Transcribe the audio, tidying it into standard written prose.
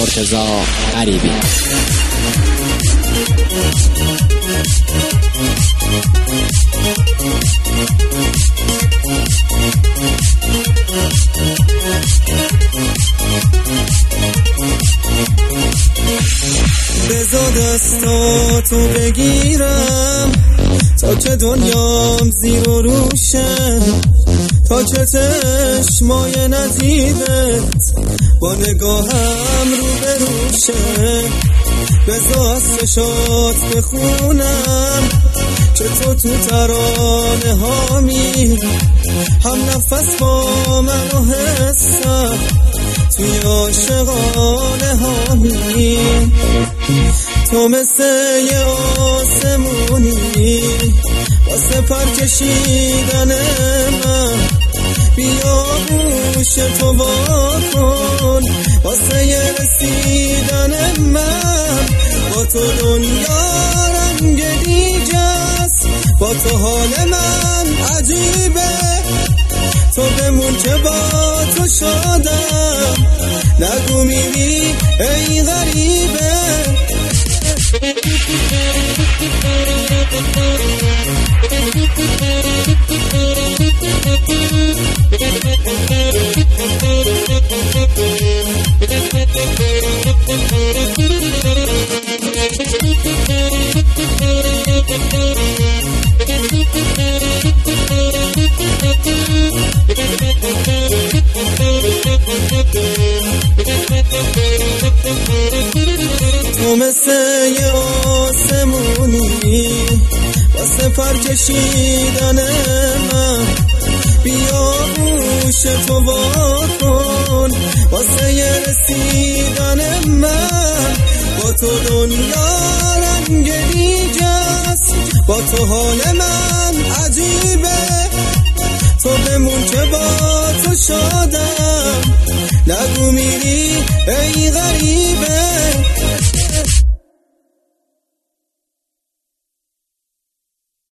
مرتضی غریبی. بذار دستاتو بگیرم تا که دنیام زیر و روشه، تا که چشمای ندیدت با نگاهم رو به روشه. بذار از چشات بخونم که تو ترانه هامی، هم نفس با من و حسم توی عاشقانه هامی. تو مثل یه آسمونی واسه پر کشیدن من، بیا گوش تو واکن واسه یه رسیدن من. با تو دنیا رنگ دیگه‌ست، با تو حال من عجیبه. تو بمون که با تو شادم، نگو میری ای غریبه. تو مثل یه آسمونی واسه پر کشیدن من، بیا گوش تو واکن واسه یه رسیدن من. با تو دنیا رنگ دیگه‌ست، با تو حال من عجیبه. تو بمون که با تو شادم، نگو میری ای غریبه.